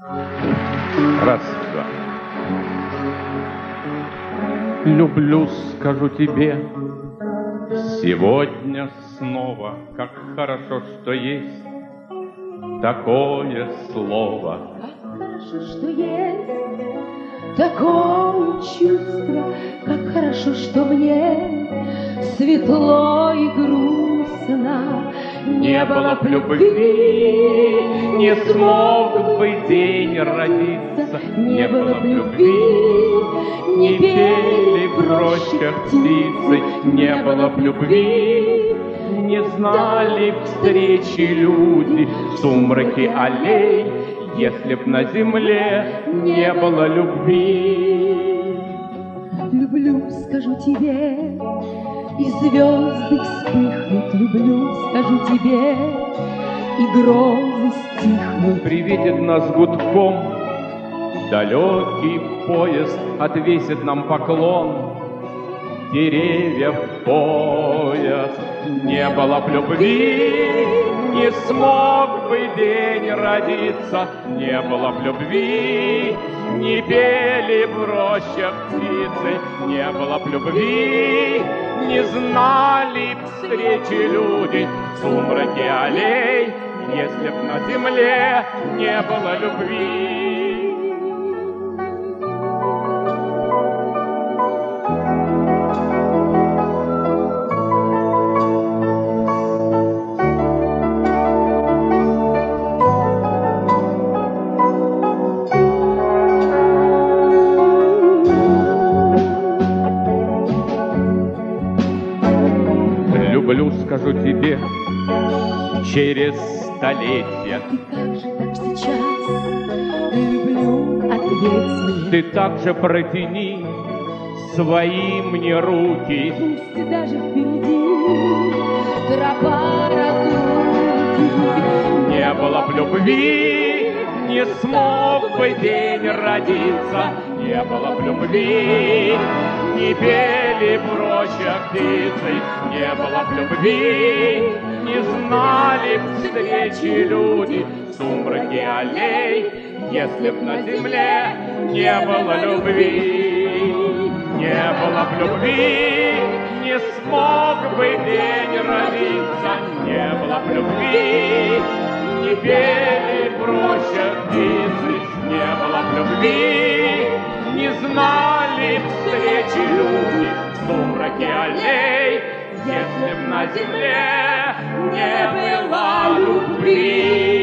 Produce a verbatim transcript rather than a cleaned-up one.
Раз, два. Люблю, скажу тебе, сегодня снова, как хорошо, что есть такое слово. Как хорошо, что есть такое чувство, как хорошо, что мне светло и грустно. Не было б любви, не смог бы день родиться. Не было б любви, не пели в рощах птицы. Не было б любви, не знали б встречи люди в сумраке аллей, если б на земле не было любви. Люблю, скажу тебе, и звезды вспыхнут. Люблю, скажу тебе, и грозы стихнут. Приведет нас гудком далекий поезд, отвесит нам поклон деревья в пояс. Не было б любви, не смог бы день родиться. Не было б любви, не пели в рощах птицы. Не было б любви, не знали б встречи люди в сумраке аллей, если б на земле не было любви. Люблю, скажу тебе, через столетия. Ты как же так сейчас? Люблю, ответь мне. Ты также протяни свои мне руки. Пусть даже впереди тропа разлуки. Не было б любви, не смог бы день родиться. Не было б любви, не пели в рощах птицы. Не было б любви, не знали б встречи люди в сумраке аллей, если б на земле не было любви. Не было б любви, не смог бы день родиться. Не было б любви, не пели в рощах птицы. Не было б любви, не знали б встречи люди в сумраке аллей, если б на земле не было любви.